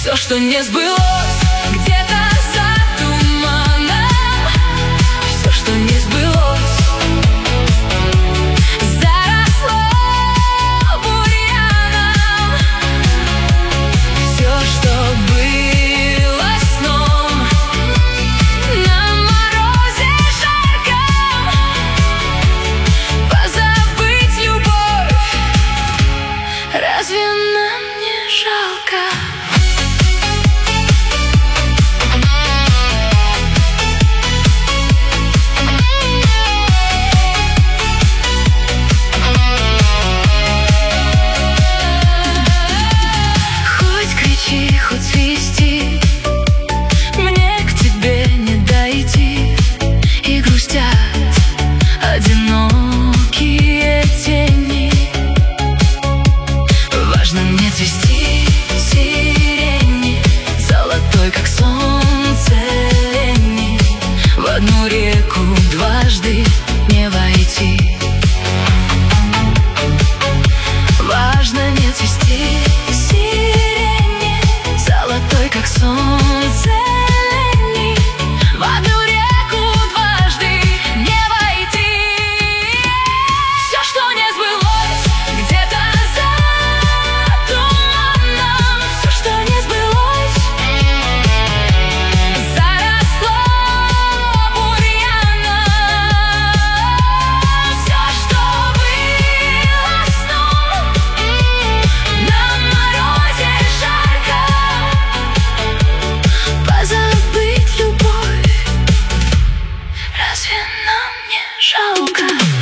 Все, что не сбылось, где-то за туманом. Все, что не сбылось, заросло бурьяном. Все, что было сном, на морозе жарком. Позабыть любовь, разве нам не жалко? Хоть свисти, мне к тебе не дойти. И грустят одинокие тени. Важно мне цвести сирени, золотой, как солнце лени. В одну реку дважды не войти. Важно не цвести сирени, золотой, как солнце лени. В одну реку дважды не войти. Все, что не сбылось, где-то за туманом. Все, что не сбылось, заросло бурьяном. Все, что было сном, на морозе жарком. Позабыть любовь, разве нам не жалко?